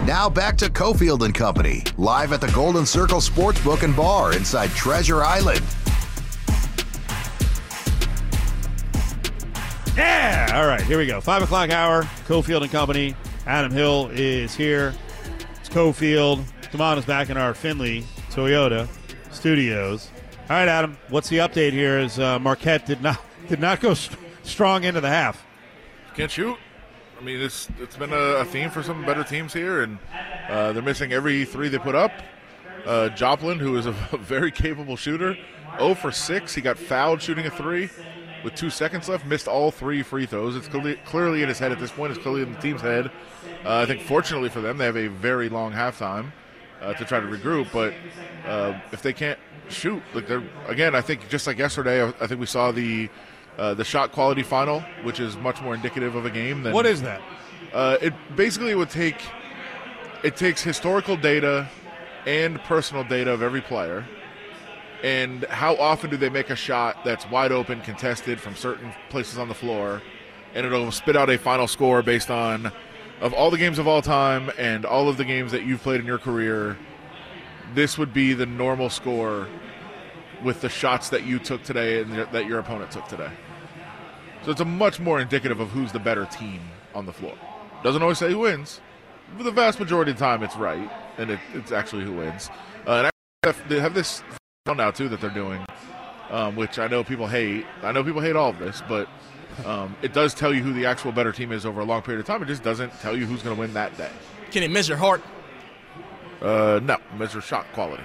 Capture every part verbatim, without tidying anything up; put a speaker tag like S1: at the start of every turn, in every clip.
S1: Now back to Cofield and Company, live at the Golden Circle Sportsbook and Bar inside Treasure Island.
S2: Yeah! All right, here we go. Five o'clock hour, Cofield and Company. Adam Hill is here. It's Cofield. Damon is back in our Findlay Toyota studios. All right, Adam, what's the update here as uh, Marquette did not did not go st- strong into the half?
S3: Can't shoot. I mean, it's it's been a, a theme for some better teams here, and uh, they're missing every three they put up. Uh, Joplin, who is a very capable shooter, zero for six. He got fouled shooting a three with two seconds left, missed all three free throws. It's clearly, clearly in his head at this point. It's clearly in the team's head. Uh, I think fortunately for them, they have a very long halftime uh, to try to regroup, but uh, if they can't shoot, like they're again, I think just like yesterday, I, I think we saw the uh, the shot quality final, which is much more indicative of a game than
S2: what is that?
S3: Uh, it basically would take it takes historical data and personal data of every player, and how often do they make a shot that's wide open, contested from certain places on the floor, and it'll spit out a final score based on of all the games of all time and all of the games that you've played in your career. This would be the normal score with the shots that you took today and that your opponent took today. So it's a much more indicative of who's the better team on the floor. Doesn't always say who wins, but the vast majority of the time it's right, and it, it's actually who wins. Uh, and I, they have this now, too, that they're doing, um, which I know people hate. I know people hate all of this, but um, it does tell you who the actual better team is over a long period of time. It just doesn't tell you who's going to win that day.
S4: Can it measure heart?
S3: Uh, no, measure shot quality.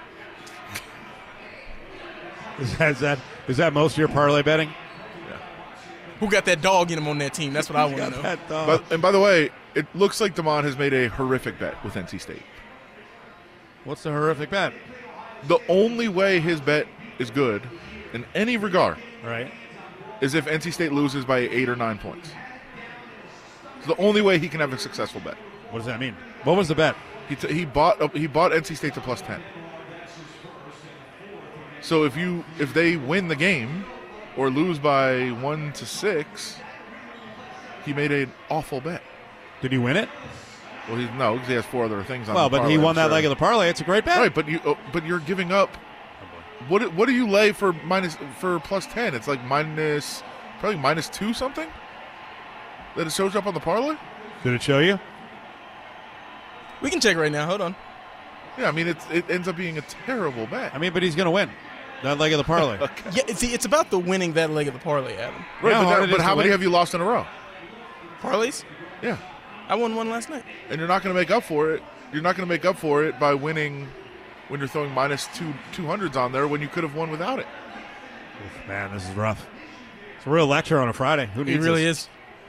S2: Is that, is that is that most of your parlay betting?
S3: Yeah.
S4: Who got that dog in him on that team? That's what I want to know.
S2: That dog.
S3: But, and by the way, it looks like Damon has made a horrific bet with N C State.
S2: What's the horrific bet?
S3: The only way his bet is good in any regard
S2: Right.
S3: is if N C State loses by eight or nine points. It's the only way he can have a successful bet.
S2: What does that mean? What was the bet?
S3: He t- he bought he bought N C State to plus ten. So if you if they win the game or lose by one to six, he made an awful bet.
S2: Did he win it?
S3: Well, he no, because he has four other things on.
S2: Well,
S3: the
S2: but he
S3: parlay,
S2: won
S3: I'm
S2: that
S3: sure.
S2: leg of the parlay. It's a great bet.
S3: Right, but you uh, but you're giving up. What what do you lay for minus for plus ten? It's like minus probably minus two something. That it shows up on the parlay.
S2: Did it show you?
S4: We can check right now. Hold on.
S3: Yeah, I mean it's it ends up being a terrible bet.
S2: I mean, but he's going to win that leg of the parlay.
S3: Okay.
S4: Yeah, see, it's about the winning that leg of the parlay, Adam.
S3: Right,
S2: how
S3: but,
S2: hard
S3: that-
S2: it
S3: but
S2: is
S3: how
S2: to
S3: many
S2: win?
S3: have you lost in a row?
S4: Parlays?
S3: Yeah,
S4: I won one last night.
S3: and you're not going to make up for it. You're not going to make up for it by winning when you're throwing minus two two hundreds on there when you could have won without it.
S2: Oof, man, this is rough. It's a real lecture on a Friday. Who
S4: It
S2: needs
S4: really
S2: this?
S4: is.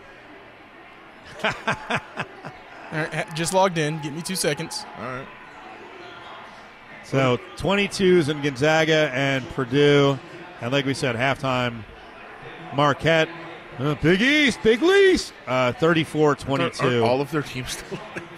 S4: All right, just logged in. Give me two seconds.
S3: All right.
S2: So twenty-twos in Gonzaga and Purdue. And like we said, halftime, Marquette, uh, Big East, Big Least, uh, thirty-four
S3: Aren't
S2: twenty-two.
S3: all of their teams still in it?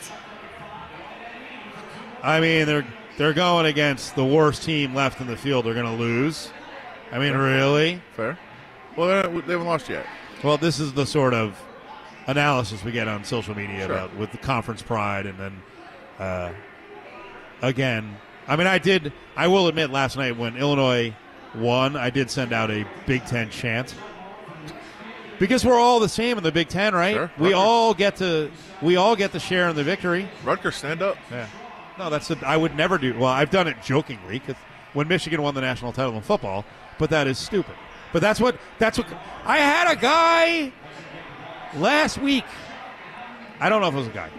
S2: I mean, they're they're going against the worst team left in the field. They're going to lose. I mean, really?
S3: Fair. Well, they're not- they haven't lost yet.
S2: Well, this is the sort of analysis we get on social media
S3: Sure.
S2: about with the conference pride, and then uh, again, I mean, I did. I will admit, last night when Illinois won, I did send out a Big Ten chant because we're all the same in the Big Ten, right?
S3: Sure.
S2: We
S3: Rutgers.
S2: all get to we all get to share in the victory.
S3: Rutgers, stand up.
S2: Yeah. No, that's the, I would never do. Well, I've done it jokingly because when Michigan won the national title in football, but that is stupid. But that's what that's what I had a guy last week. I don't know if it was a guy.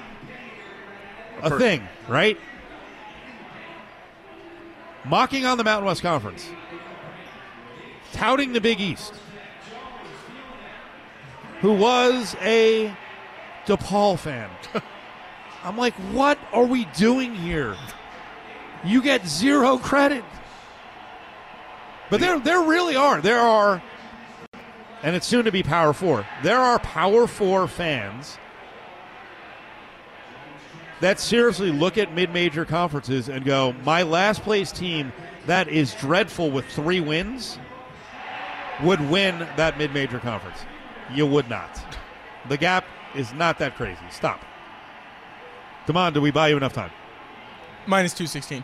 S2: A
S3: per-
S2: thing, right? Mocking on the Mountain West Conference. Touting the Big East. Who was a DePaul fan. I'm like, what are we doing here? You get zero credit. But there there really are. There are, and it's soon to be Power Four. There are Power Four fans that seriously look at mid-major conferences and go, my last place team that is dreadful with three wins would win that mid-major conference. You would not. The gap is not that crazy. Stop. Damon, do we buy you enough time?
S4: Minus two sixteen.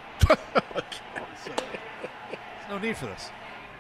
S2: No need for this.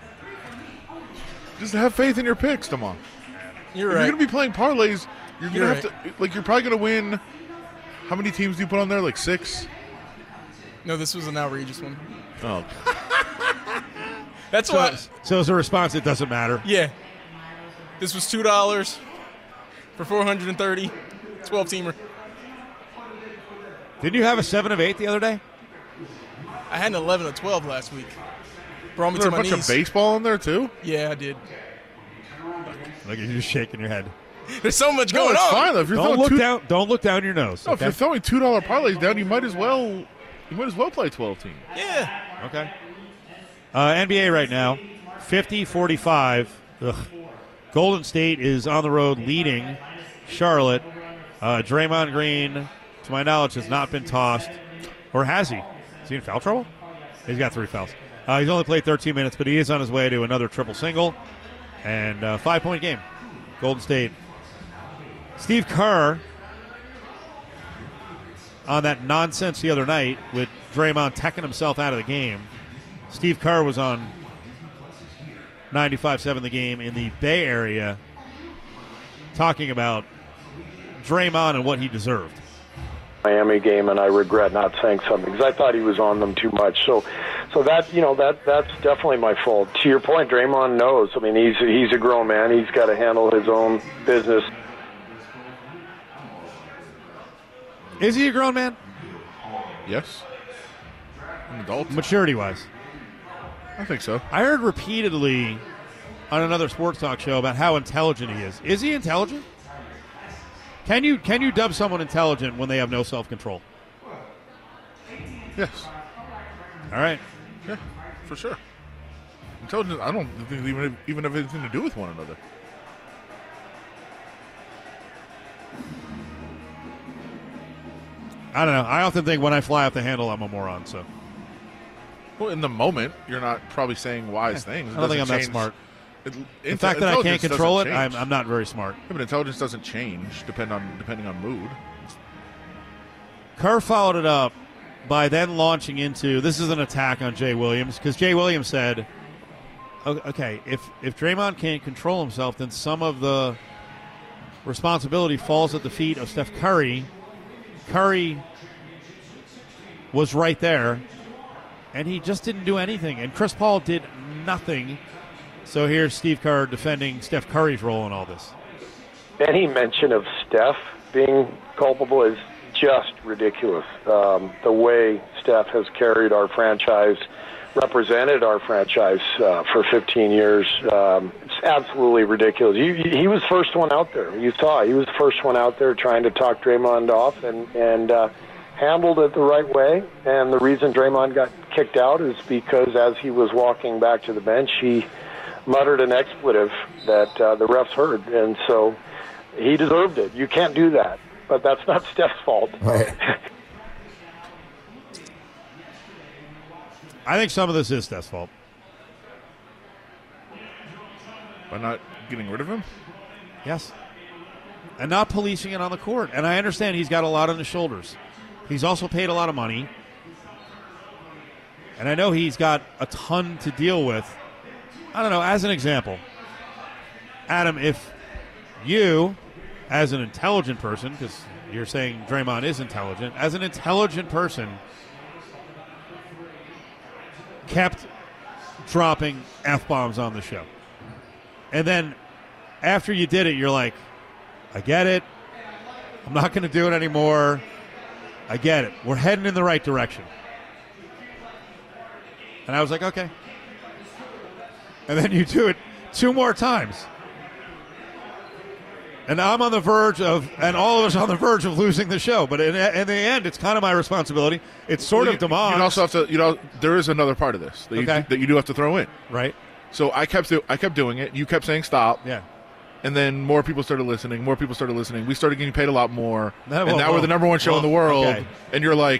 S3: Just have faith in your picks, come on.
S4: You're
S3: If
S4: right.
S3: you're going to be playing parlays, you're going to
S4: You're
S3: have to, like, you're probably going to win. How many teams do you put on there? Like six?
S4: No, this was an outrageous one.
S3: Oh.
S4: That's
S2: So,
S4: why.
S2: so as a response, it doesn't matter.
S4: Yeah. This was two dollars for four hundred and thirty. twelve-teamer.
S2: Didn't you have a seven of eight the other day?
S4: I had an eleven of twelve last week. Brought me
S3: Is there
S4: to
S3: a
S4: my
S3: bunch
S4: knees.
S3: of baseball in there, too?
S4: Yeah, I did.
S2: Like you're just shaking your head.
S4: There's so much
S3: No,
S4: going
S3: it's
S4: on.
S3: fine. Though. If you're
S2: Don't
S3: throwing
S2: look
S3: two,
S2: down. Don't look down your nose.
S3: No, if
S2: okay?
S3: you're throwing two dollar parlays down, you might as well you might as well play twelve teams.
S4: Yeah.
S2: Okay. Uh, N B A right now, fifty forty-five. Ugh. Golden State is on the road leading Charlotte. Uh, Draymond Green, to my knowledge, has not been tossed. Or has he? Is he in foul trouble? He's got three fouls. Uh, he's only played thirteen minutes, but he is on his way to another triple-single. And uh, five-point game. Golden State. Steve Kerr on that nonsense the other night with Draymond teching himself out of the game. Steve Kerr was on ninety-five seven The Game in the Bay Area talking about Draymond and what he deserved.
S5: Miami game, and I regret not saying something because I thought he was on them too much. So, so that you know that that's definitely my fault. To your point, Draymond knows. I mean, he's he's a grown man. He's got to handle his own business.
S2: Is he a grown man?
S3: Yes. An adult?
S2: Maturity-wise.
S3: I think so.
S2: I heard repeatedly on another sports talk show about how intelligent he is. Is he intelligent? Can you can you dub someone intelligent when they have no self-control?
S3: Yes.
S2: All right.
S3: Yeah, for sure. Intelligence, I don't think they even, even have anything to do with one another.
S2: I don't know. I often think when I fly off the handle, I'm a moron. So
S3: Well, in the moment, you're not probably saying wise things. It
S2: I don't think I'm
S3: doesn't
S2: that
S3: change-
S2: it, smart.
S3: It,
S2: The
S3: inte-
S2: fact that I can't
S3: intelligence
S2: control it,
S3: doesn't
S2: I'm,
S3: change.
S2: I'm not very smart.
S3: Yeah, but intelligence doesn't change depend on depending on mood.
S2: Kerr followed it up by then launching into this is an attack on Jay Williams because Jay Williams said, "O- "Okay, if if Draymond can't control himself, then some of the responsibility falls at the feet of Steph Curry." Curry was right there, and he just didn't do anything. And Chris Paul did nothing. So here's Steve Kerr defending Steph Curry's role in all this.
S5: Any mention of Steph being culpable is just ridiculous. Um, the way Steph has carried our franchise, represented our franchise uh, for fifteen years, um, it's absolutely ridiculous. He, he was the first one out there. You saw he was the first one out there trying to talk Draymond off and, and uh, handled it the right way. And the reason Draymond got kicked out is because as he was walking back to the bench, he muttered an expletive that uh, the refs heard. And so he deserved it. You can't do that. But that's not Steph's fault.
S6: Right.
S2: I think some of this is Steph's fault.
S3: By not getting rid of him?
S2: Yes. And not policing it on the court. And I understand he's got a lot on his shoulders. He's also paid a lot of money. And I know he's got a ton to deal with. I don't know, as an example, Adam, if you, as an intelligent person, because you're saying Draymond is intelligent, as an intelligent person, kept dropping F-bombs on the show. And then after you did it, you're like, I get it. I'm not going to do it anymore. I get it. We're heading in the right direction. And I was like, okay. And then you do it two more times. And I'm on the verge of, and all of us on the verge of losing the show. But in, in the end, it's kind of my responsibility. It's sort
S3: Well,
S2: of
S3: you,
S2: Damon's.
S3: You also have to, you know, there is another part of this that,
S2: Okay.
S3: you, that you do have to throw in.
S2: Right.
S3: So I kept, do, I kept doing it. You kept saying stop.
S2: Yeah.
S3: And then more people started listening. More people started listening. We started getting paid a lot more.
S2: No,
S3: and
S2: well,
S3: now
S2: well,
S3: we're the number one show
S2: well,
S3: in the world.
S2: okay.
S3: And you're like,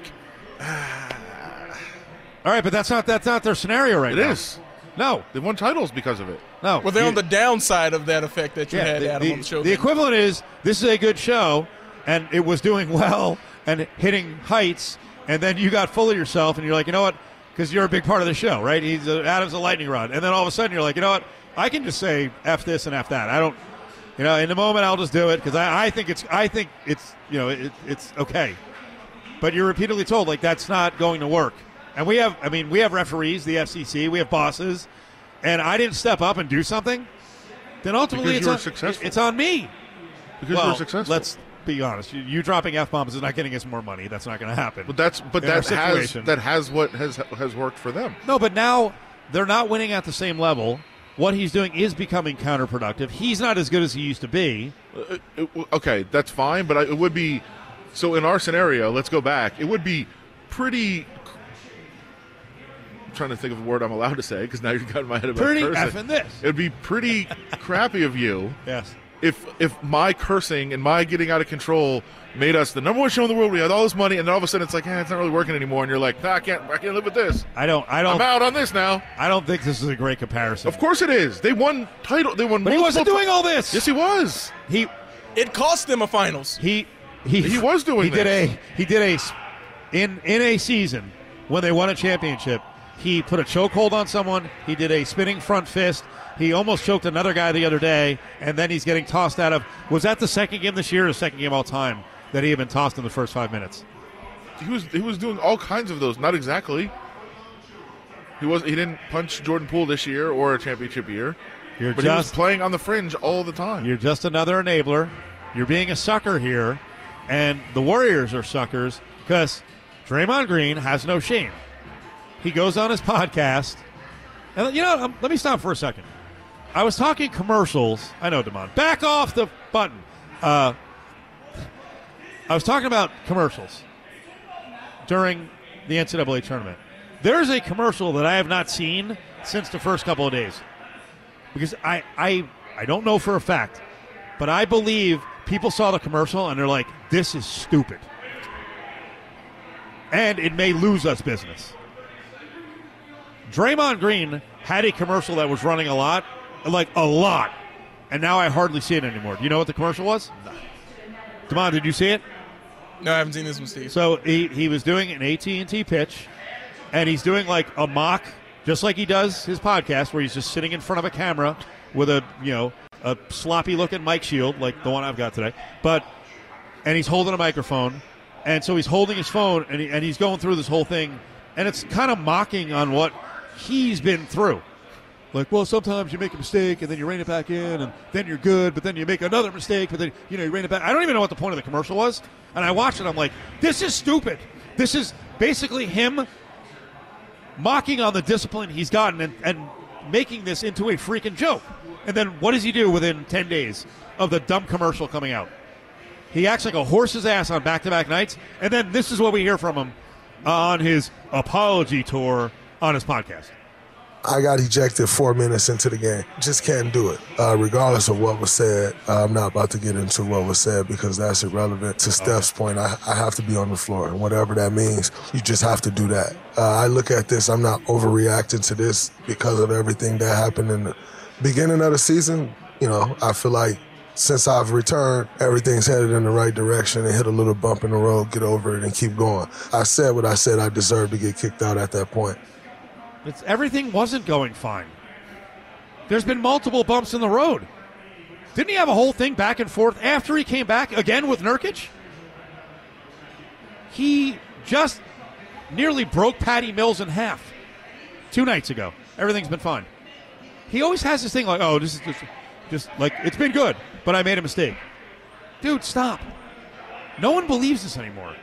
S2: All right, but that's not that's not their scenario right
S3: it
S2: now.
S3: is.
S2: No,
S3: They've won titles because of it.
S2: no.
S4: Well, they're
S2: You-
S4: on the downside of that effect that you
S2: yeah,
S4: had,
S2: the,
S4: Adam,
S2: the-
S4: on the show.
S2: the equivalent is this is a good show, and it was doing well, and hitting heights, and then you got full of yourself, and you're like, you know what? Because you're a big part of the show, right? He's a, Adam's a lightning rod, and then all of a sudden you're like, you know what? I can just say F this and F that. I don't, you know, in the moment I'll just do it because I, I think it's, I think it's, you know, it, it's okay. But you're repeatedly told like that's not going to work. And we have, I mean, we have referees, the F C C, we have bosses, and I didn't step up and do something. Then ultimately,
S3: because
S2: it's
S3: you were
S2: on,
S3: successful.
S2: it's on me.
S3: Because
S2: well,
S3: you were successful.
S2: Let's be honest. You, you dropping F bombs is not getting us more money. That's not going to happen.
S3: But that's but
S2: in our
S3: that has
S2: situation.
S3: that has what has has worked for them.
S2: No, but now they're not winning at the same level. What he's doing is becoming counterproductive. He's not as good as he used to be.
S3: Uh, it, okay, that's fine, but I, it would be so in our scenario. Let's go back. It would be pretty. I'm trying to think of a word I'm allowed to say because now you've got in my head about
S2: Pretty
S3: cursing.
S2: effing this.
S3: It would be pretty crappy of you.
S2: Yes.
S3: If if my cursing and my getting out of control made us the number one show in the world, we had all this money, and then all of a sudden it's like, eh, it's not really working anymore, and you're like, nah, I can't, I can't live with this.
S2: I don't. I don't.
S3: I'm out on this now.
S2: I don't think this is a great comparison.
S3: Of course it is. They won title. They won.
S2: But he wasn't
S3: multiple-
S2: doing all this.
S3: Yes, he was.
S2: He
S4: It cost them a finals.
S2: he he
S3: He was doing
S2: He did
S3: this.
S2: a he did a s- in in a season when they won a championship. He put a chokehold on someone. He did a spinning front fist. He almost choked another guy the other day, and then he's getting tossed out of. Was that the second game this year or the second game all time that he had been tossed in the first five minutes?
S3: He was he was doing all kinds of those. Not exactly. He was he didn't punch Jordan Poole this year or a championship year.
S2: You're
S3: But he was
S2: just
S3: playing on the fringe all the time.
S2: you're just another enabler. You're being a sucker here, and the Warriors are suckers because Draymond Green has no shame. He goes on his podcast, and you know, um, let me stop for a second. I was talking commercials. I know, Damon. Back off the button. Uh, I was talking about commercials during the N C double A tournament. There's a commercial that I have not seen since the first couple of days. Because I, I, I don't know for a fact, but I believe people saw the commercial and they're like, this is stupid. And it may lose us business. Draymond Green had a commercial that was running a lot, like a lot, and now I hardly see it anymore. Do you know what the commercial was? No. Damon, did you see it?
S4: No, I haven't seen this one, Steve.
S2: So he, he was doing an A T and T pitch, and he's doing like a mock, just like he does his podcast, where he's just sitting in front of a camera with a, you know, a sloppy-looking mic shield, like the one I've got today. But, and he's holding a microphone, and so he's holding his phone, and, he, and he's going through this whole thing, and it's kind of mocking on what he's been through. Like, well, sometimes you make a mistake, and then you rein it back in, and then you're good, but then you make another mistake, but then, you know, you rein it back. I don't even know what the point of the commercial was, and I watched it, I'm like, this is stupid. This is basically him mocking on the discipline he's gotten and, and making this into a freaking joke. And then what does he do within ten days of the dumb commercial coming out? He acts like a horse's ass on back-to-back nights, and then this is what we hear from him on his apology tour on his podcast.
S6: I got ejected four minutes into the game. Just can't do it. Uh, regardless of what was said, uh, I'm not about to get into what was said because that's irrelevant. To Steph's point, I, I have to be on the floor. And whatever that means, you just have to do that. Uh, I look at this, I'm not overreacting to this because of everything that happened in the beginning of the season. You know, I feel like since I've returned, everything's headed in the right direction and hit a little bump in the road, get over it, and keep going. I said what I said. I deserved to get kicked out at that point.
S2: It's, everything wasn't going fine. There's been multiple bumps in the road. Didn't he have a whole thing back and forth after he came back again with Nurkic? He just nearly broke Patty Mills in half two nights ago. Everything's been fine. He always has this thing like, oh, this is just, just like, it's been good, but I made a mistake. Dude, stop. No one believes this anymore.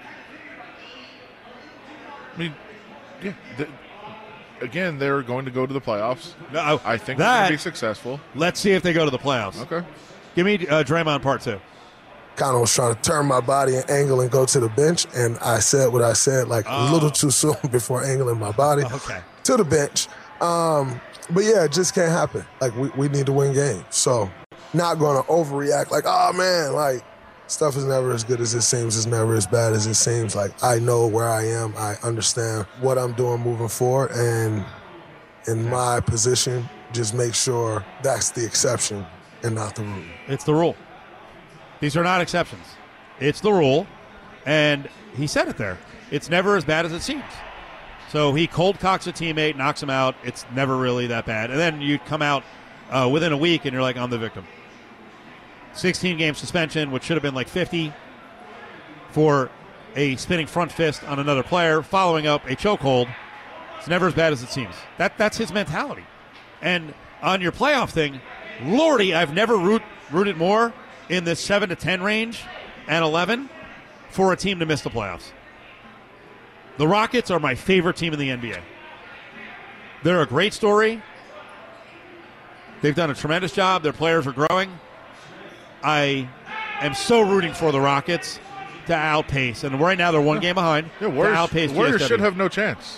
S3: I mean, yeah. The, again, they're going to go to the playoffs.
S2: No,
S3: I think
S2: that,
S3: they're going to be successful.
S2: Let's see if they go to the playoffs.
S3: Okay.
S2: Give me uh, Draymond part two.
S6: Kind of was trying to turn my body and angle and go to the bench, and I said what I said like
S2: Oh.
S6: a little too soon before angling my body
S2: Okay.
S6: to the bench. Um, but yeah, it just can't happen. Like we, we need to win games. So not going to overreact like, oh man, like stuff is never as good as it seems. It's never as bad as it seems. Like I know where I am. I understand what I'm doing moving forward, and in my position, just make sure that's the exception and not the rule.
S2: It's the rule. These are not exceptions. It's the rule. And he said it there. It's never as bad as it seems. So he cold cocks a teammate, knocks him out. It's never really that bad. And then you come out uh, within a week and you're like, I'm the victim. sixteen-game suspension, which should have been like fifty, for a spinning front fist on another player, following up a chokehold. It's never as bad as it seems. That That's his mentality. And on your playoff thing, Lordy, I've never root, rooted more in this seven to ten range and eleven for a team to miss the playoffs. The Rockets are my favorite team in the N B A. They're a great story. They've done a tremendous job. Their players are growing. I am so rooting for the Rockets to outpace. And right now they're one game behind.
S3: Yeah, Warriors,
S2: to outpace
S3: Warriors
S2: G S W.
S3: should have no chance.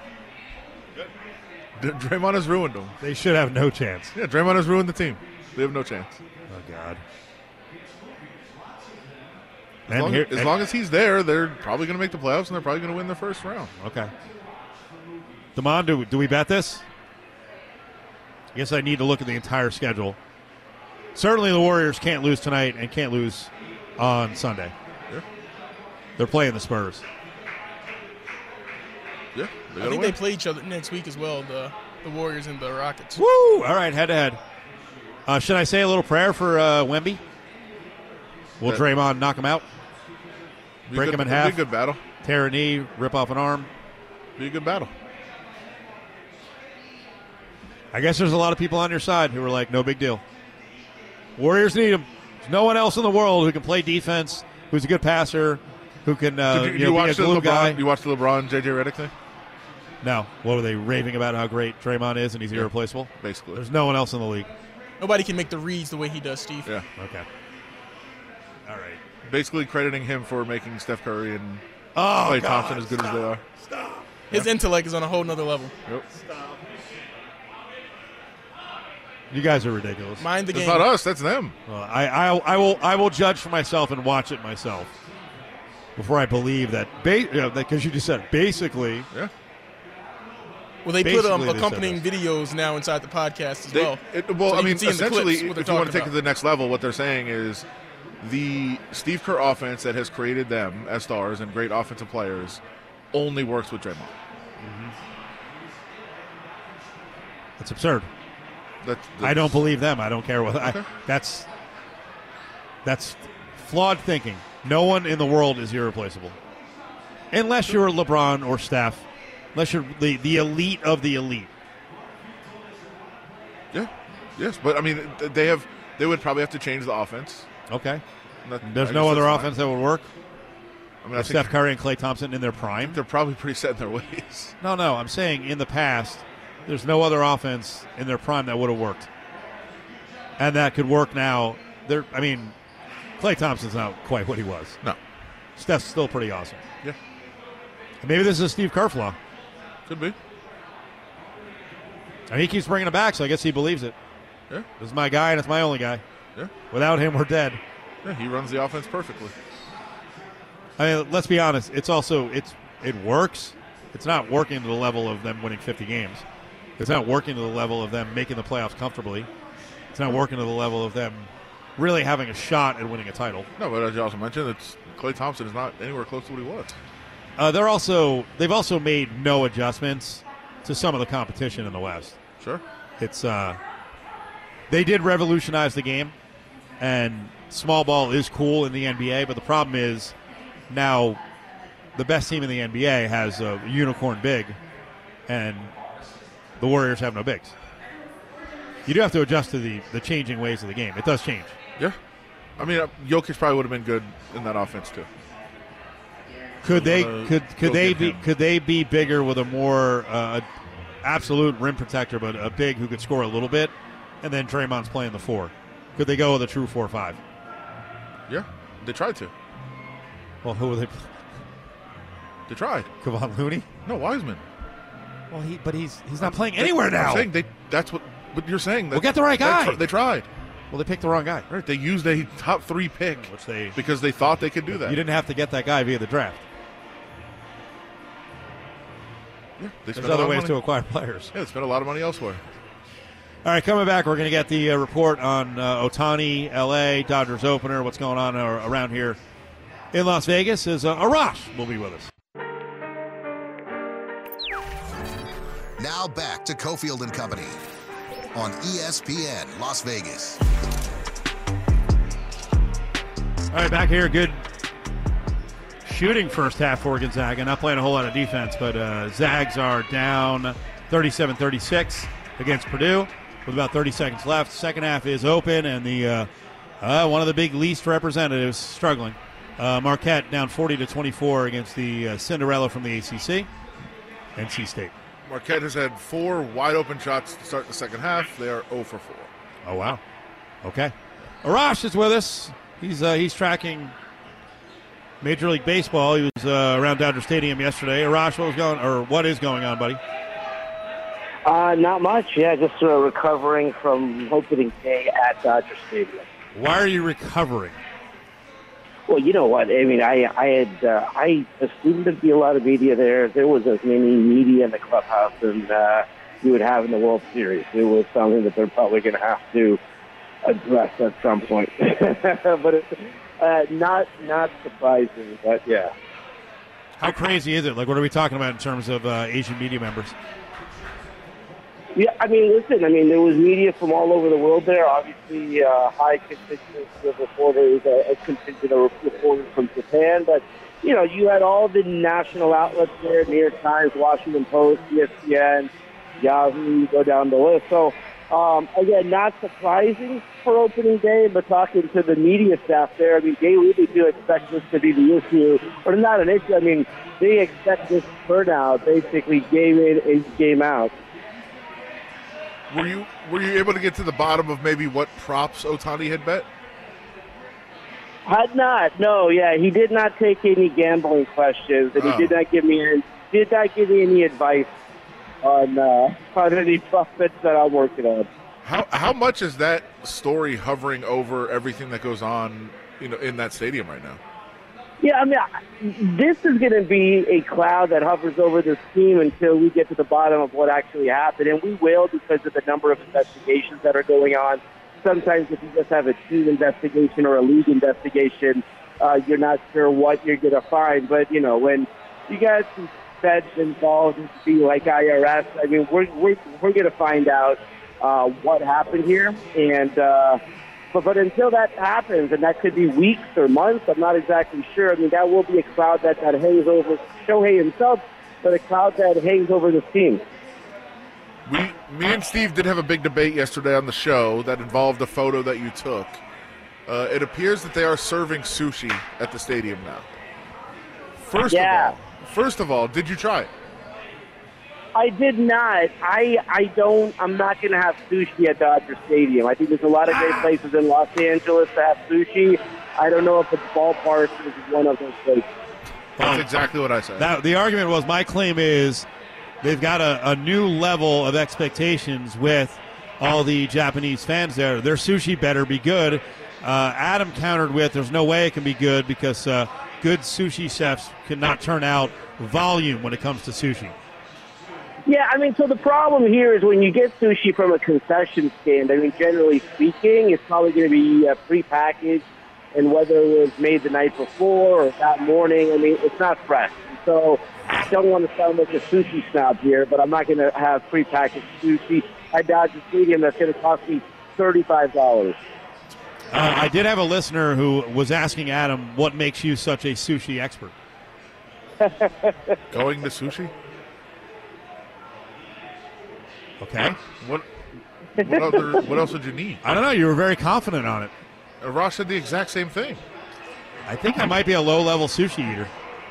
S3: D- Draymond has ruined them.
S2: They should have no chance.
S3: Yeah, Draymond has ruined the team. They have no chance.
S2: Oh, God.
S3: As,
S2: And
S3: long,
S2: here-
S3: as,
S2: and-
S3: long as he's there, they're probably going to make the playoffs, and they're probably going to win their first round.
S2: Okay. Damon, do, do we bet this? I guess I need to look at the entire schedule. Certainly the Warriors can't lose tonight and can't lose on Sunday.
S3: Yeah.
S2: They're playing the Spurs.
S3: Yeah, they
S4: I
S3: gotta
S4: think
S3: win.
S4: they play each other next week as well, the the Warriors and the Rockets.
S2: Woo! All right, head-to-head. Uh, should I say a little prayer for uh, Wemby? Will
S3: Yeah.
S2: Draymond knock him out?
S3: Be a
S2: break
S3: good-
S2: him in
S3: it'll
S2: half?
S3: Be a good battle.
S2: Tear a knee, rip off an arm?
S3: Be a good battle.
S2: I guess there's a lot of people on your side who are like, no big deal. Warriors need him. There's no one else in the world who can play defense, who's a good passer, who can uh,
S3: Did you,
S2: you
S3: you
S2: know, be a
S3: watch the
S2: glue
S3: LeBron?
S2: guy.
S3: You watch the LeBron J J Redick thing?
S2: No. What were they raving about how great Draymond is and he's
S3: Yeah.
S2: irreplaceable?
S3: Basically.
S2: There's no one else in the league.
S4: Nobody can make the reads the way he does, Steve.
S3: Yeah.
S2: Okay. All right.
S3: Basically crediting him for making Steph Curry and
S2: Oh,
S3: Klay
S2: God,
S3: Thompson as good
S2: stop.
S3: as they are.
S4: His intellect is on a whole nother level.
S3: Yep.
S2: You guys are ridiculous.
S4: Mind the
S3: That's
S4: game.
S3: not us. That's them.
S2: Well, I, I, I will I will judge for myself and watch it myself before I believe that. Because you, know, you just said basically.
S3: Yeah.
S4: Well, they put um,
S2: Basically, they said
S4: accompanying videos now inside the podcast as
S3: They,
S4: well.
S3: it, well,
S4: So
S3: I
S4: you
S3: mean,
S4: can see in the
S3: essentially,
S4: clips what they're
S3: if you want to
S4: talking
S3: take it
S4: about.
S3: to the next level, what they're saying is the Steve Kerr offense that has created them as stars and great offensive players only works with Draymond.
S2: It's absurd.
S3: That's, that's,
S2: I don't believe them. I don't care what.
S3: Okay.
S2: I, that's that's flawed thinking. No one in the world is irreplaceable, unless you're LeBron or Steph. Unless you're the, the elite of the elite.
S3: Yeah. Yes, but I mean, th- they have. They would probably have to change the offense.
S2: Okay.
S3: That-
S2: There's
S3: I
S2: no
S3: guess
S2: other
S3: that's fine.
S2: offense that would work.
S3: I mean, I
S2: With
S3: think
S2: Steph Curry and Klay Thompson in their prime.
S3: they're probably pretty set in their ways.
S2: No, no. I'm saying in the past, there's no other offense in their prime that would have worked, and that could work now. There. I mean, Klay Thompson's not quite what he was.
S3: No.
S2: Steph's still pretty awesome.
S3: Yeah.
S2: Maybe this is a Steve Kerr flaw.
S3: Could be.
S2: I mean, he keeps bringing it back, so I guess he believes it.
S3: Yeah.
S2: This is my guy, and it's my only guy.
S3: Yeah.
S2: Without him, we're dead.
S3: Yeah. He runs the offense perfectly.
S2: I mean, let's be honest. It's also it's it works. It's not working to the level of them winning fifty games. It's not working to the level of them making the playoffs comfortably. It's not working to the level of them really having a shot at winning a title.
S3: No, but as you also mentioned, it's Klay Thompson is not anywhere close to what he was.
S2: Uh, they're also they've also made no adjustments to some of the competition in the West.
S3: Sure.
S2: It's uh, they did revolutionize the game, and small ball is cool in the N B A. But the problem is now the best team in the N B A has a unicorn big, and the Warriors have no bigs. You do have to adjust to the, the changing ways of the game. It does change.
S3: Yeah. I mean, uh, Jokic probably would have been good in that offense too.
S2: Could they
S3: Uh,
S2: could could
S3: go
S2: they
S3: get
S2: be
S3: him.
S2: could they be bigger with a more uh, absolute rim protector, but a big who could score a little bit, and then Draymond's playing the four? Could they go with a true four five?
S3: Yeah. They tried to.
S2: Well, who are they?
S3: They tried.
S2: Kevon Looney.
S3: No, Wiseman.
S2: Well, he but he's he's not playing anywhere now.
S3: I'm saying they. That's what. But you're saying that.
S2: Well, get the right
S3: they
S2: guy.
S3: tr- They tried.
S2: Well, they picked the wrong guy,
S3: Right. They used a top three pick
S2: which they
S3: because they thought they could do that.
S2: you didn't have to get that guy via the draft.
S3: Yeah, they
S2: There's
S3: spent a lot
S2: other
S3: of
S2: ways
S3: money.
S2: to acquire players.
S3: Yeah, they spent a lot of money elsewhere.
S2: All right, coming back, we're going to get the uh, report on uh, Ohtani, L A, Dodgers opener, what's going on uh, around here in Las Vegas is uh, Arash will be with us.
S1: Now back to Cofield and Company on E S P N Las Vegas.
S2: All right, back here. Good shooting first half for Gonzaga. Not playing a whole lot of defense, but uh, Zags are down thirty-seven thirty-six against Purdue with about thirty seconds left. Second half is open, and the uh, uh, one of the big least representatives struggling. Uh, Marquette down forty to twenty-four against the uh, Cinderella from the A C C, N C State.
S3: Marquette has had four wide-open shots to start the second half. They are zero for four.
S2: Oh, wow. Okay. Arash is with us. He's uh, he's tracking Major League Baseball. He was uh, around Dodger Stadium yesterday. Arash, what was going, or what is going on, buddy?
S7: Uh, not much. Yeah, just uh, recovering from opening day at Dodger Stadium.
S2: Why are you recovering?
S7: Well, you know what? I mean, I I had uh, I assumed there'd be a lot of media there. There was as many media in the clubhouse as uh, you would have in the World Series. It was something that they're probably going to have to address at some point. But it's uh, not not surprising. But yeah.
S2: How crazy is it? Like, what are we talking about in terms of uh, Asian media members?
S7: Yeah, I mean, listen, I mean, there was media from all over the world there. Obviously, uh, high contingent of reporters, uh, a contingent of reporters from Japan. But, you know, you had all the national outlets there, New York Times, Washington Post, E S P N, Yahoo, go down the list. So, um, again, not surprising for opening day, but talking to the media staff there, I mean, they really do expect this to be the issue. Or not an issue, I mean, they expect this turnout, basically game in and game out.
S3: Were you were you able to get to the bottom of maybe what props Ohtani had bet?
S7: Had not. No. Yeah, he did not take any gambling questions, and
S3: Oh.
S7: he did not give me any, did not give me any advice on uh, on any profits that I'm working on.
S3: How how much is that story hovering over everything that goes on, you know, in that stadium right now?
S7: Yeah, I mean, I- this is going to be a cloud that hovers over this team until we get to the bottom of what actually happened, and we will because of the number of investigations that are going on. Sometimes if you just have a team investigation or a league investigation, uh, you're not sure what you're going to find. But, you know, when you got some feds involved, it be like I R S, I mean, we're, we're, we're going to find out uh, what happened here, and uh, But, but until that happens, and that could be weeks or months, I'm not exactly sure. I mean, that will be a cloud that, that hangs over Shohei himself, but a cloud that hangs over this team.
S3: We, me and Steve did have a big debate yesterday on the show that involved a photo that you took. Uh, it appears that they are serving sushi at the stadium now. First
S7: Yeah.
S3: of all, first of all, did you try it?
S7: I did not. I I don't. I'm not going to have sushi at Dodger Stadium. I think there's a lot of great places in Los Angeles to have sushi. I don't know if the ballpark is one of those places.
S3: That's exactly what I said.
S2: That, the argument was, my claim is they've got a, a new level of expectations with all the Japanese fans there. Their sushi better be good. Uh, Adam countered with, there's no way it can be good because uh, good sushi chefs cannot turn out volume when it comes to sushi.
S7: Yeah, I mean, so the problem here is when you get sushi from a concession stand, I mean, generally speaking, it's probably going to be uh, prepackaged, and whether it was made the night before or that morning, I mean, it's not fresh. So I don't want to sound like a sushi snob here, but I'm not going to have prepackaged sushi at Dodger Stadium that's going to cost me thirty-five dollars.
S2: Uh, I did have a listener who was asking Adam, what makes you such a sushi expert?
S3: Going to sushi?
S2: Okay.
S3: What what, other, what else would you need?
S2: I don't know. You were very confident on it.
S3: Uh, Ross said the exact same thing.
S2: I think I might be a low-level sushi eater.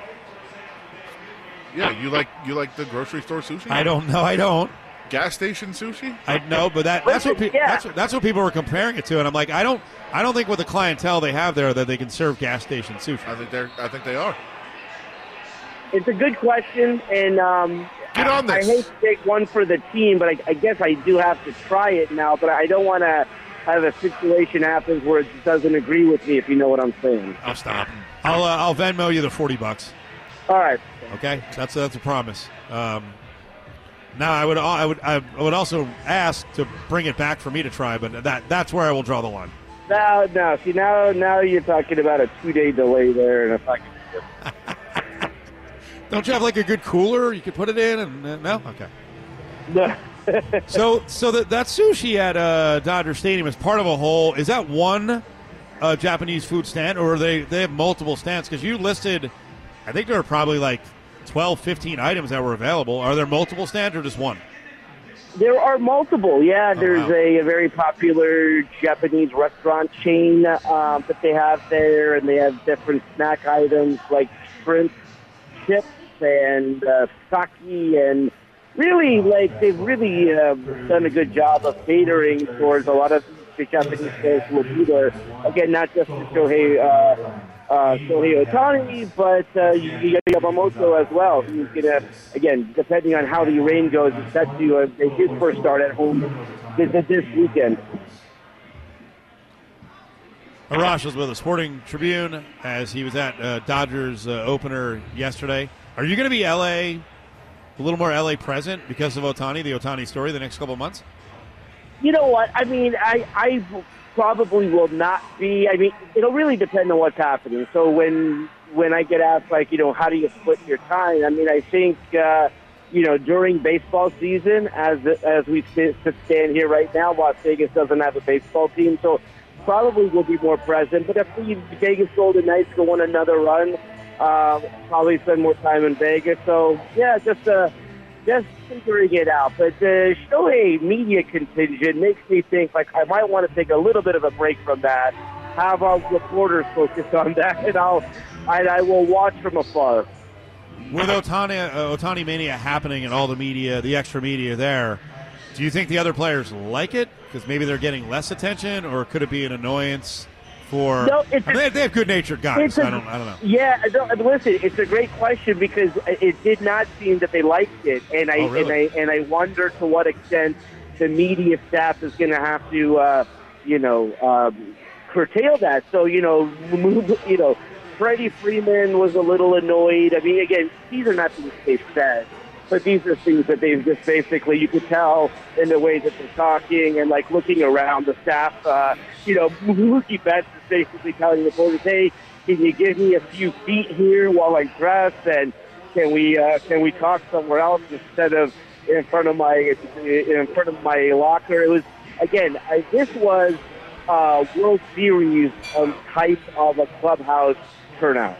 S3: Yeah, you like you like the grocery store sushi?
S2: I don't know. I don't.
S3: Gas station sushi?
S2: I know, but that, that's what pe-
S7: Yeah.
S2: that's what, that's what people were comparing it to, and I'm like, I don't I don't think with the clientele they have there that they can serve gas station sushi.
S3: I think they're I think they are.
S7: It's a good question, and um,
S3: Get on
S7: I, I
S3: this.
S7: hate to take one for the team, but I, I guess I do have to try it now. But I don't want to have a situation happen where it doesn't agree with me, if you know what I'm saying.
S2: I'll stop. I'll uh, I'll Venmo you the forty bucks.
S7: All right.
S2: Okay, that's that's a promise. Um, now I would I would I would also ask to bring it back for me to try, but that that's where I will draw the line.
S7: Now, now, see, now, now you're talking about a two-day delay there, and if I can.
S2: Don't you have like a good cooler you could put it in? And uh, no, okay.
S7: No.
S2: so, so that that sushi at uh, Dodger Stadium is part of a whole. Is that one uh, Japanese food stand, or are they they have multiple stands? Because you listed, I think there are probably like twelve, fifteen items that were available. Are there multiple stands or just one?
S7: There are multiple, yeah.
S2: Oh,
S7: There's
S2: wow.
S7: a, a very popular Japanese restaurant chain um, that they have there, and they have different snack items like shrimp, chips, and uh, sake, and really, like, they've really uh, done a good job of catering towards a lot of the Japanese fans who will be there. Again, not just for Shohei, uh, uh, Shohei Ohtani, but uh, you got Yamamoto as well. Who's gonna, again, depending on how the rain goes, it's set to uh, they did first start at home this, this weekend.
S2: Arash was with the Sporting Tribune as he was at uh, Dodgers uh, opener yesterday. Are you going to be L A, a little more L A present because of Ohtani, the Ohtani story, the next couple of months?
S7: You know what? I mean, I, I probably will not be. I mean, it'll really depend on what's happening. So when when I get asked, like, you know, how do you split your time? I mean, I think, uh, you know, during baseball season, as as we sit, stand here right now, Las Vegas doesn't have a baseball team, so probably will be more present. But if the Vegas Golden Knights go on another run, uh, probably spend more time in Vegas. So, yeah, just uh, just figuring it out. But the Shohei media contingent makes me think, like, I might want to take a little bit of a break from that, have our reporters focus on that, and I'll, I, I will watch from afar.
S2: With Ohtani, uh, Ohtani Mania happening and all the media, the extra media there, do you think the other players like it because maybe they're getting less attention, or could it be an annoyance for?
S7: No, it's
S2: I mean,
S7: a,
S2: they, they have good-natured guys.
S7: it's a,
S2: I don't. I don't know.
S7: Yeah, no, listen, it's a great question because it did not seem that they liked it, and I
S2: Oh, really?
S7: and I and I wonder to what extent the media staff is going to have to, uh, you know, um, curtail that. So you know, move, you know, Freddie Freeman was a little annoyed. I mean, again, these are not things they've said, but these are things that they've just basically, you could tell in the way that they're talking and, like, looking around the staff. Uh, you know, Mookie Betts is basically telling the reporters, hey, can you give me a few feet here while I dress, and can we uh, can we talk somewhere else instead of in front of my in front of my locker? It was, again, I, this was uh, World Series um, type of a clubhouse turnout.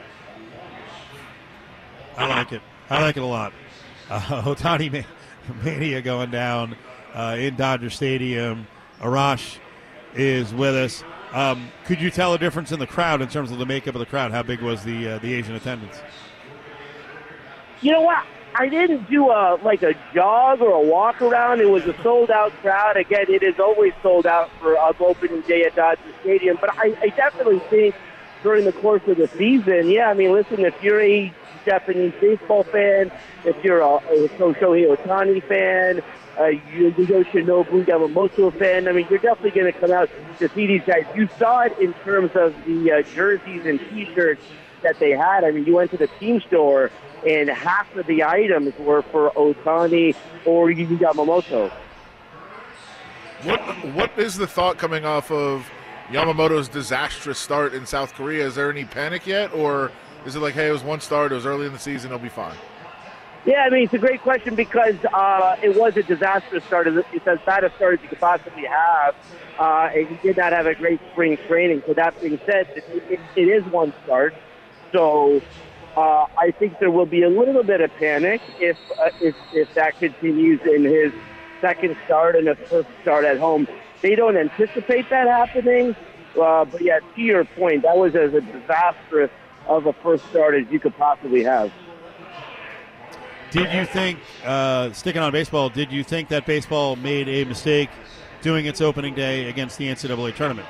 S2: I like it. I like it a lot. Uh, Ohtani Mania going down uh, in Dodger Stadium. Arash is with us. Um, could you tell a difference in the crowd in terms of the makeup of the crowd? How big was the uh, the Asian attendance?
S7: You know what? I didn't do a like a jog or a walk around. It was a sold out crowd. Again, it is always sold out for uh, opening day at Dodger Stadium. But I, I definitely think during the course of the season, yeah. I mean, listen, if you're a Japanese baseball fan, if you're a, a Shohei Ohtani fan, uh, you're a Yoshinobu Yamamoto fan, I mean, you're definitely going to come out to see these guys. You saw it in terms of the uh, jerseys and T-shirts that they had. I mean, you went to the team store, and half of the items were for Ohtani or Yamamoto.
S3: What What is the thought coming off of Yamamoto's disastrous start in South Korea? Is there any panic yet, or is it like, hey, it was one start, it was early in the season, it'll be fine?
S7: Yeah, I mean, it's a great question because uh, it was a disastrous start. It's as bad a start as you could possibly have. Uh, and he did not have a great spring training. So that being said, it, it, it is one start. So uh, I think there will be a little bit of panic if, uh, if if that continues in his second start and his first start at home. They don't anticipate that happening. Uh, but, yeah, to your point, that was as a disastrous of a first start as you could possibly have.
S2: Did you think, uh, sticking on baseball, did you think that baseball made a mistake doing its opening day against the N C double A tournament?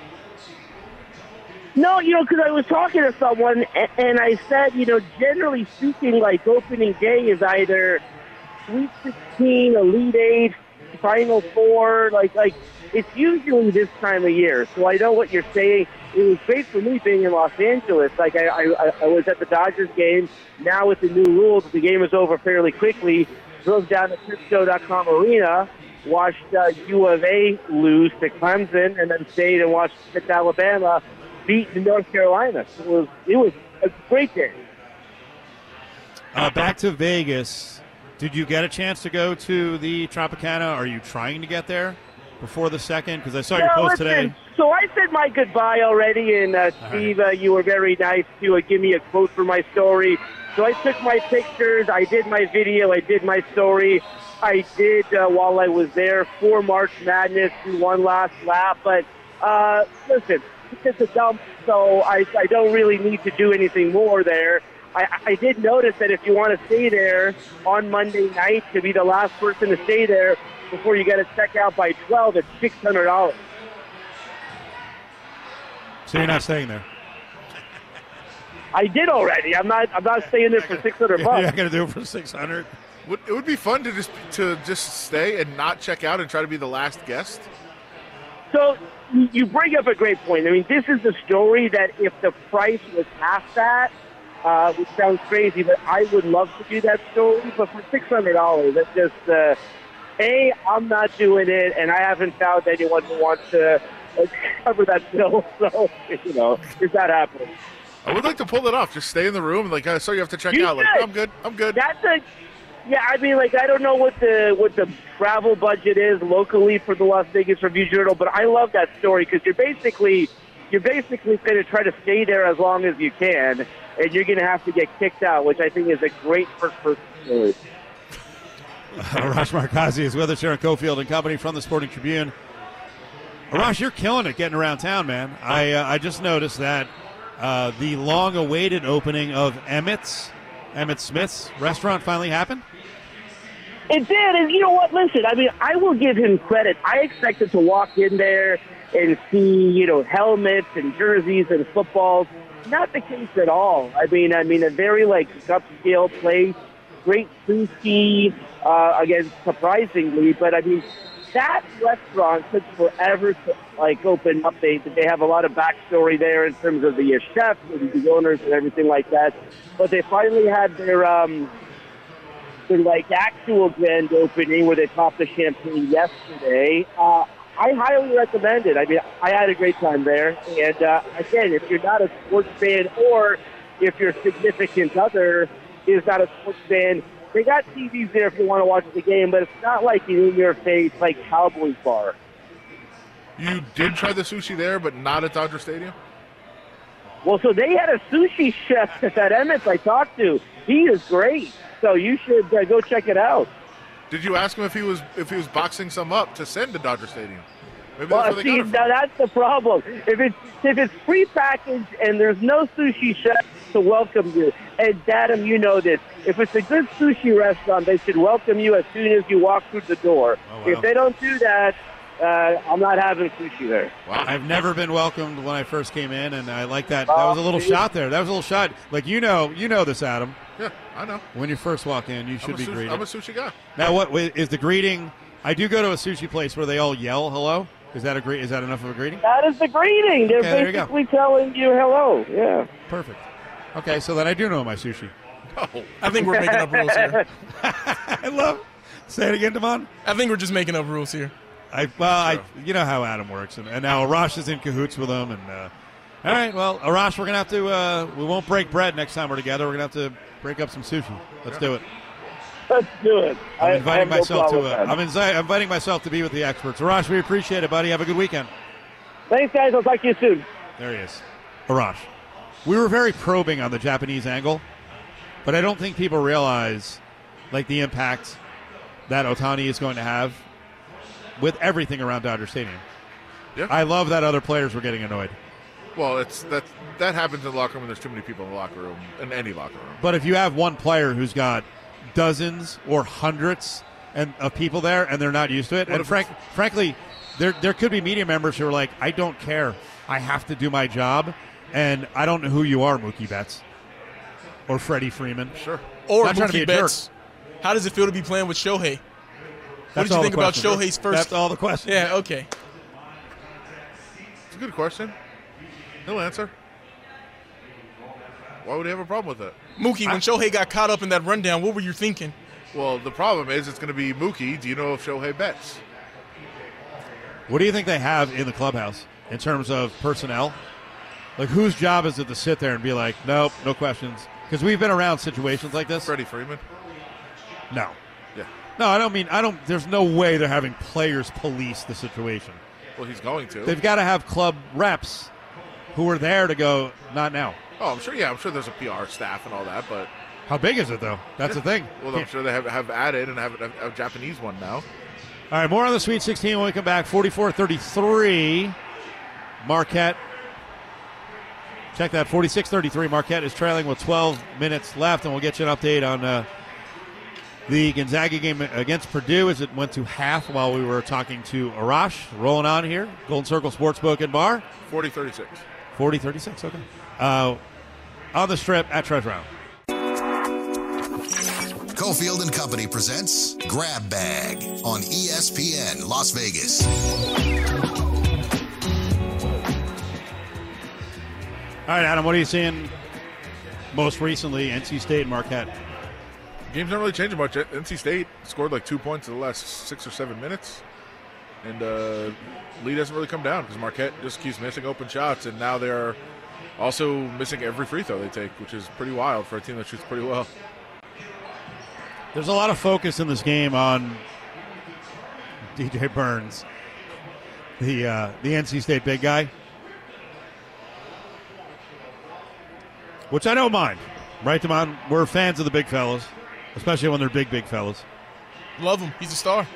S7: No, you know, because I was talking to someone, and, and I said, you know, generally speaking, like, opening day is either Sweet sixteen, Elite Eight, Final Four, like, like it's usually this time of year. So I know what you're saying. It was great for me being in Los Angeles. Like, I, I, I was at the Dodgers game. Now with the new rules, the game is over fairly quickly. Drove down to Crypto dot com Arena, watched uh, U of A lose to Clemson, and then stayed and watched Alabama beat North Carolina. It was it was a great game.
S2: Uh, back to Vegas. Did you get a chance to go to the Tropicana? Are you trying to get there before the second? Because I saw your
S7: No,
S2: post
S7: listen,
S2: today.
S7: So I said my goodbye already, and uh, Steve, uh, you were very nice to uh, give me a quote for my story. So I took my pictures, I did my video, I did my story. I did, uh, while I was there, for March Madness, do one last lap. But uh, listen, it's a dump, so I, I don't really need to do anything more there. I, I did notice that if you want to stay there on Monday night to be the last person to stay there before you got to check out by twelve, it's six hundred dollars.
S2: So you're not staying there?
S7: I did already. I'm not. I'm not staying there for six hundred bucks.
S2: You're not going to do it for six hundred.
S3: Would, it would be fun to just to just stay and not check out and try to be the last guest.
S7: So you bring up a great point. I mean, this is the story that if the price was half that, uh, which sounds crazy, but I would love to do that story. But for six hundred dollars, that's just uh, a. I'm not doing it, and I haven't found anyone who wants to uh, cover that bill. So you know, it's not happening.
S3: I would like to pull it off. Just stay in the room. Like, I saw you have to check
S7: You
S3: out. Like,
S7: should.
S3: I'm good. I'm good.
S7: That's a. Yeah, I mean, like, I don't know what the what the travel budget is locally for the Las Vegas Review-Journal, but I love that story because you're basically you're basically going to try to stay there as long as you can, and you're going to have to get kicked out, which I think is a great first-person story.
S2: Arash Markazi is with us here on Cofield and Company from the Sporting Tribune. Arash, you're killing it getting around town, man. I uh, I just noticed that uh, the long-awaited opening of Emmett's, Emmett Smith's restaurant finally happened.
S7: It did, and you know what? Listen, I mean, I will give him credit. I expected to walk in there and see, you know, helmets and jerseys and footballs. Not the case at all. I mean, I mean, a very like upscale place, great sushi. Uh, again, surprisingly, but I mean, that restaurant took forever to like open up. They they have a lot of backstory there in terms of the uh, chefs and the owners and everything like that. But they finally had their um. their like actual grand opening where they popped the champagne yesterday. Uh, I highly recommend it. I mean, I had a great time there. And uh, again, if you're not a sports fan or if your significant other is not a sports fan, they got T Vs there if you want to watch the game, but it's not like an in-your-face like Cowboys bar.
S3: You did try the sushi there, but not at Dodger Stadium?
S7: Well, so they had a sushi chef at Emmett's I talked to. He is great. So you should uh, go check it out.
S3: Did you ask him if he was if he was boxing some up to send to Dodger Stadium? Maybe that's
S7: Well,
S3: where they
S7: see,
S3: got it from.
S7: now that's the problem. If it's if it's prepackaged and there's no sushi chef to welcome you, and Adam, you know this. If it's a good sushi restaurant, they should welcome you as soon as you walk through the door.
S2: Oh, wow.
S7: If they don't do that, uh, I'm not having sushi there.
S2: I've never been welcomed when I first came in, and I like that. That was a little
S7: Oh,
S2: shot there. That was a little shot. Like, you know, you know this, Adam.
S3: Yeah, I know.
S2: When you first walk in, you should
S3: I'm a
S2: be
S3: sushi,
S2: greeted.
S3: I'm a sushi guy.
S2: Now, what wi- is the greeting? I do go to a sushi place where they all yell hello. Is that a greet? Is that enough of a greeting?
S7: That is the greeting. They're
S2: Okay, there you go.
S7: basically telling you hello. Yeah.
S2: Perfect. Okay, so then I do know my sushi.
S3: Oh,
S4: I think we're making up rules here.
S2: I love. Say it again, Devon.
S4: I think we're just making up rules here.
S2: I well, I you know how Adam works, and, and now Arash is in cahoots with him. And uh, all right, well, Arash, we're gonna have to. Uh, we won't break bread next time we're together. We're gonna have to break up some sushi. Let's do it.
S7: Let's do it.
S2: I'm
S7: I- I
S2: inviting
S7: have no
S2: myself to.
S7: problem
S2: Uh,
S7: with
S2: I'm,
S7: that.
S2: invi- I'm inviting myself to be with the experts. Arash, we appreciate it, buddy. Have a good weekend.
S7: Thanks, guys. I'll talk to you soon.
S2: There he is. Arash. We were very probing on the Japanese angle, but I don't think people realize like the impact that Ohtani is going to have with everything around Dodger Stadium.
S3: Yeah.
S2: I love that other players were getting annoyed.
S3: Well, it's that that happens in the locker room when there's too many people in the locker room, in any locker room.
S2: But if you have one player who's got dozens or hundreds and of people there and they're not used to it,
S3: What
S2: and
S3: if
S2: frank, frankly, there there could be media members who are like, I don't care. I have to do my job, and I don't know who you are, Mookie Betts or Freddie Freeman.
S3: Sure.
S4: Or
S2: Not trying to be
S4: Mookie
S2: a jerk.
S4: Betts. How does it feel to be playing with Shohei?
S2: That's
S4: did you
S2: all
S4: think
S2: the
S4: about
S2: questions.
S4: Shohei's first-
S2: That's all the questions.
S4: Yeah, okay.
S3: It's a good question. He'll answer. Why would he have a problem with it?
S4: Mookie, when Shohei got caught up in that rundown, what were you thinking?
S3: Well, the problem is it's going to be Mookie. Do you know if Shohei bets?
S2: What do you think they have in the clubhouse in terms of personnel? Like, whose job is it to sit there and be like, nope, no questions? Because we've been around situations like this.
S3: Freddie Freeman?
S2: No.
S3: Yeah.
S2: No, I don't mean, I don't, there's no way they're having players police the situation.
S3: Well, he's going to.
S2: They've got to have club reps who are there to go, not now.
S3: Oh, I'm sure, yeah, I'm sure there's a P R staff and all that, but.
S2: How big is it, though? That's
S3: yeah.
S2: the thing.
S3: Well, I'm sure they have, have added and have, have a Japanese one now.
S2: All right, more on the Sweet sixteen when we come back. forty-four thirty-three, Marquette. Check that, forty-six thirty-three. Marquette is trailing with twelve minutes left, and we'll get you an update on uh, the Gonzaga game against Purdue as it went to half while we were talking to Arash. Rolling on here, Golden Circle Sportsbook and Bar.
S3: forty thirty-six.
S2: forty thirty-six, okay. Uh, on the Strip at Treasure Island.
S1: Cofield and Company presents Grab Bag on E S P N Las Vegas.
S2: All right, Adam, what are you seeing most recently, N C State and Marquette?
S3: Game's not really changing much. N C State scored like two points in the last six or seven minutes, and uh, lead hasn't really come down because Marquette just keeps missing open shots, and now they're also missing every free throw they take, which is pretty wild for a team that shoots pretty well.
S2: There's a lot of focus in this game on D J Burns, the uh, the N C State big guy, which I don't mind. Right, Damon? We're fans of the big fellas, especially when they're big, big fellas.
S4: Love him. He's a star.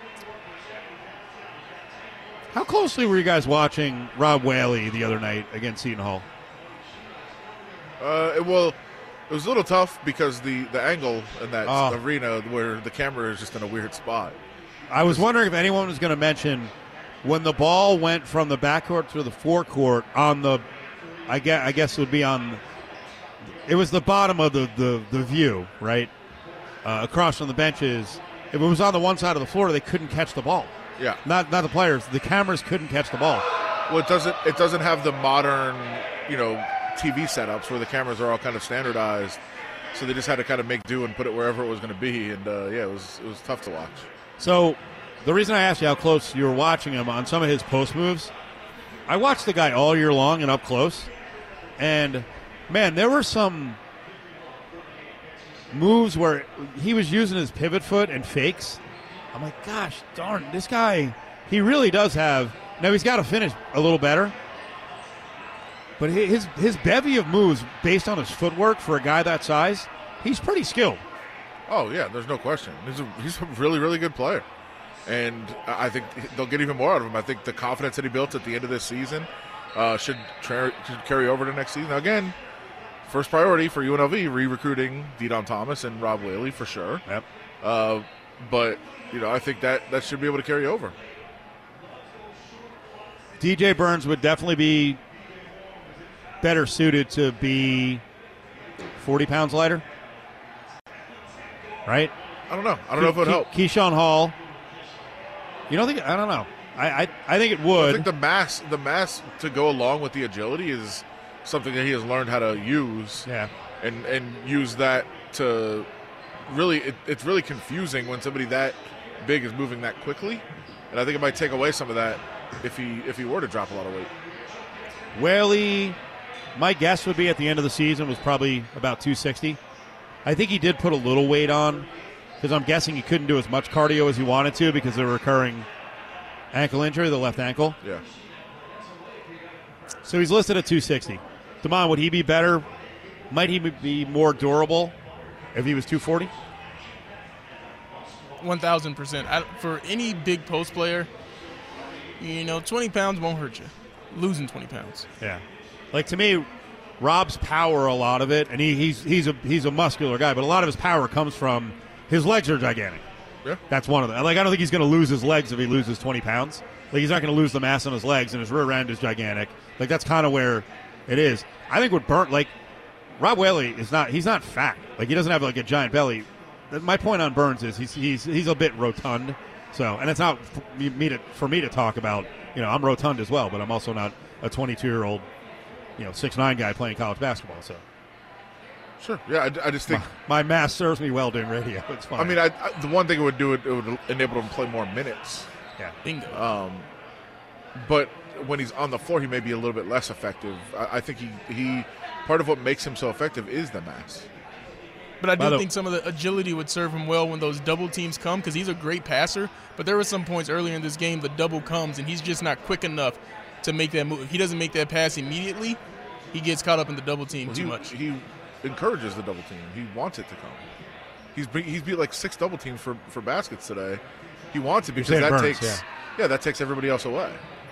S2: How closely were you guys watching Rob Whaley the other night against Seton Hall?
S3: Uh, it, well, it was a little tough because the, the angle in that
S2: Oh.
S3: arena where the camera is just in a weird spot.
S2: I was wondering if anyone was going to mention when the ball went from the backcourt to the forecourt on the, I guess, I guess it would be on, it was the bottom of the, the, the view, right? Uh, across from the benches. If it was on the one side of the floor, they couldn't catch the ball.
S3: Yeah.
S2: Not not the players. The cameras couldn't catch the ball.
S3: Well, it doesn't it doesn't have the modern, you know, T V setups where the cameras are all kind of standardized. So they just had to kind of make do and put it wherever it was going to be. And, uh, yeah, it was it was tough to watch.
S2: So the reason I asked you how close you were watching him on some of his post moves, I watched the guy all year long and up close. And, man, there were some moves where he was using his pivot foot and fakes. I'm like, gosh darn, this guy, he really does have, now he's got to finish a little better, but his his bevy of moves based on his footwork for a guy that size, he's pretty skilled.
S3: Oh, yeah, there's no question. He's a, he's a really, really good player. And I think they'll get even more out of him. I think the confidence that he built at the end of this season uh, should, tra- should carry over to next season. Now, again, first priority for U N L V, re-recruiting Deion Thomas and Rob Whaley for sure.
S2: Yep.
S3: Uh, but, you know, I think that, that should be able to carry over.
S2: D J Burns would definitely be better suited to be forty pounds lighter, right?
S3: I don't know. I don't know if it would help.
S2: Keyshawn Hall. You don't think? I don't know. I I, I think it would.
S3: I think the mass, the mass to go along with the agility is something that he has learned how to use.
S2: Yeah.
S3: And and use that to really, it, it's really confusing when somebody that big is moving that quickly, and I think it might take away some of that if he if he were to drop a lot of weight.
S2: Whaley, my guess would be at the end of the season was probably about two sixty. I think he did put a little weight on because I'm guessing he couldn't do as much cardio as he wanted to because of the recurring ankle injury, the left ankle.
S3: Yeah.
S2: So he's listed at two sixty. Damon, would he be better? Might he be more durable if he was two forty?
S4: one thousand percent. I, for any big post player, you know, twenty pounds won't hurt you. Losing twenty pounds.
S2: Yeah. Like, to me, Rob's power, a lot of it, and he, he's he's a he's a muscular guy, but a lot of his power comes from his legs are gigantic.
S3: Yeah.
S2: That's one of them. Like, I don't think he's going to lose his legs if he loses twenty pounds. Like, he's not going to lose the mass on his legs, and his rear end is gigantic. Like, that's kind of where it is. I think what Burnt, like, Rob Whaley is not, he's not fat. Like, he doesn't have, like, a giant belly. My point on Burns is he's he's he's a bit rotund. So, and it's not for me to, for me to talk about, you know, I'm rotund as well, but I'm also not a twenty-two-year-old, you know, six nine guy playing college basketball. So,
S3: Sure. Yeah, I, I just think
S2: my, my mass serves me well doing radio. It's fine.
S3: I mean, I, I, the one thing it would do it, it would enable him to play more minutes.
S2: Yeah.
S4: Bingo.
S3: Um, but when he's on the floor, he may be a little bit less effective. I, I think he, he part of what makes him so effective is the mass.
S4: But I do think some of the agility would serve him well when those double teams come, because he's a great passer. But there were some points earlier in this game the double comes, and he's just not quick enough to make that move. If he doesn't make that pass immediately, he gets caught up in the double team
S3: well,
S4: too
S3: he,
S4: much.
S3: He encourages the double team. He wants it to come. He's be, he's beat like six double teams for, for baskets today. He wants it because that
S2: Burns,
S3: takes
S2: yeah.
S3: yeah that takes everybody else away.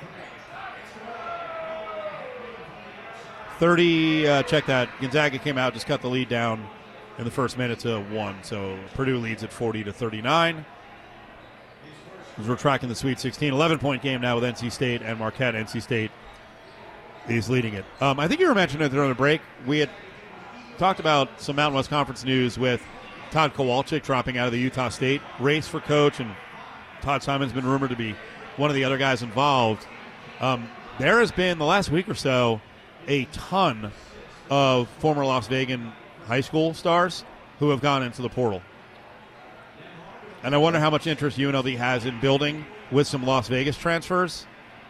S2: thirty, uh, check that. Gonzaga came out, just cut the lead down in the first minute to one. So Purdue leads at forty to thirty-nine. As we're tracking the Sweet sixteen, eleven-point game now with N C State and Marquette. N C State is leading it. Um, I think you were mentioning it during the break. We had talked about some Mountain West Conference news with Todd Kowalczyk dropping out of the Utah State race for coach, and Todd Simon's been rumored to be one of the other guys involved. Um, there has been, the last week or so, a ton of former Las Vegas high school stars who have gone into the portal. And I wonder how much interest U N L V has in building with some Las Vegas transfers.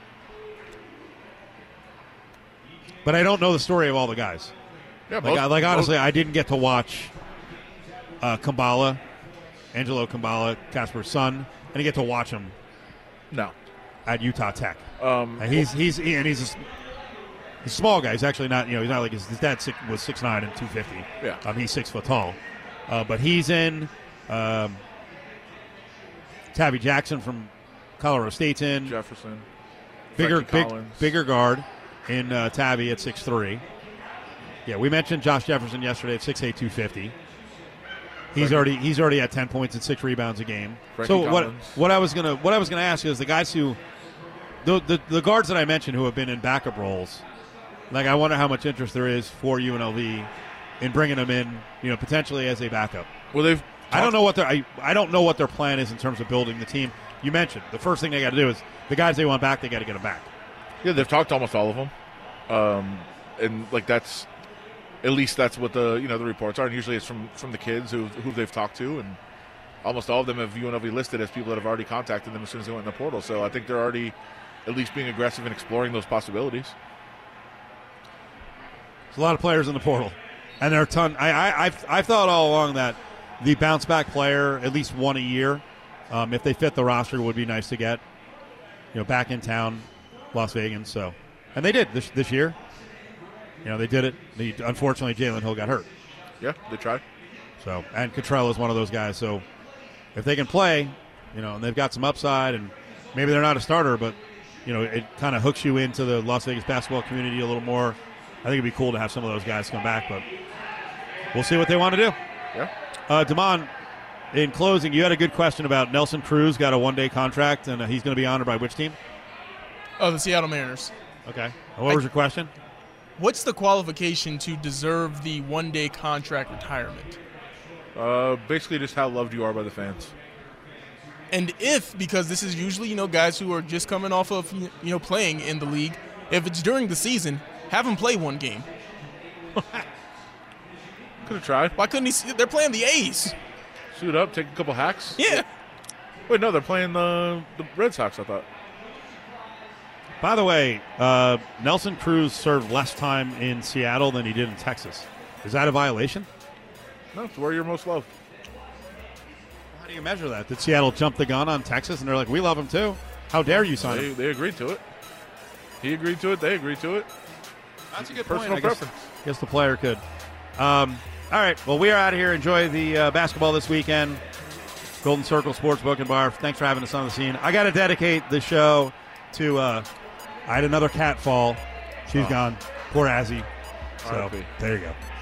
S2: But I don't know the story of all the guys.
S3: Yeah,
S2: like,
S3: most,
S2: I, like honestly,
S3: most,
S2: I didn't get to watch uh, Kambala, Angelo Kambala, Casper's son. I didn't get to watch him.
S3: No.
S2: At Utah Tech.
S3: Um,
S2: and he's he's he, and he's a, he's a small guy. He's actually not, you know, he's not like his, his dad six, was six nine and two fifty.
S3: Yeah.
S2: Um, he's six foot tall. Uh, but he's in. Um, Tabby Jackson from Colorado State's in.
S3: Jefferson.
S2: Bigger, big,
S3: Collins.
S2: bigger guard in uh, Tabby at six three. Yeah, we mentioned Josh Jefferson yesterday at six eight, two fifty. He's
S3: Frankie.
S2: already he's already at ten points and six rebounds a game.
S3: Frankie
S2: so what
S3: Collins.
S2: what I was gonna what I was gonna ask you is the guys who the, the the guards that I mentioned who have been in backup roles. Like, I wonder how much interest there is for U N L V in bringing them in, you know, potentially as a backup.
S3: Well, they've.
S2: I don't know what their I, I don't know what their plan is in terms of building the team. You mentioned the first thing they got to do is the guys they want back, they got to get them back.
S3: Yeah, they've talked to almost all of them, um, and like that's at least that's what the you know the reports are. And usually it's from, from the kids who who they've talked to, and almost all of them have U N L V listed as people that have already contacted them as soon as they went in the portal. So I think they're already at least being aggressive and exploring those possibilities.
S2: There's a lot of players in the portal, and there are a ton. I, I I've I've thought all along that the bounce back player, at least one a year, um, if they fit the roster, would be nice to get. You know, back in town, Las Vegas. So, and they did this this year. You know, they did it. They, unfortunately, Jalen Hill got hurt.
S3: Yeah, they tried.
S2: So, and Cottrell is one of those guys. So, if they can play, you know, and they've got some upside, and maybe they're not a starter, but you know, it kind of hooks you into the Las Vegas basketball community a little more. I think it'd be cool to have some of those guys come back, but we'll see what they want to do.
S3: Yeah.
S2: Uh, Damon, in closing, you had a good question about Nelson Cruz got a one-day contract, and uh, he's going to be honored by which team?
S4: Oh, the Seattle Mariners.
S2: Okay. What was
S4: I,
S2: your question?
S4: What's the qualification to deserve the one-day contract retirement?
S3: Uh, basically, just how loved you are by the fans.
S4: And if, because this is usually, you know, guys who are just coming off of, you know, playing in the league, if it's during the season, have them play one game.
S3: Could have tried.
S4: Why couldn't he? They're playing the A's.
S3: Suit up, take a couple hacks.
S4: Yeah.
S3: Wait, no, they're playing the the Red Sox, I thought.
S2: By the way, uh, Nelson Cruz served less time in Seattle than he did in Texas. Is that a violation?
S3: No, it's where you're most loved.
S2: How do you measure that? Did Seattle jump the gun on Texas, and they're like, we love him too? How dare you sign
S3: They,
S2: him?
S3: they agreed to it. He agreed to it. They agreed to it.
S2: That's a good
S3: Personal
S2: point. I guess,
S3: preference.
S2: guess the player could. Um, all right. Well, we are out of here. Enjoy the uh, basketball this weekend. Golden Circle Sportsbook and Bar. Thanks for having us on the scene. I got to dedicate the show to. Uh, I had another cat fall. She's
S3: Oh.
S2: gone. Poor Azzy. So
S3: R I P
S2: there you go.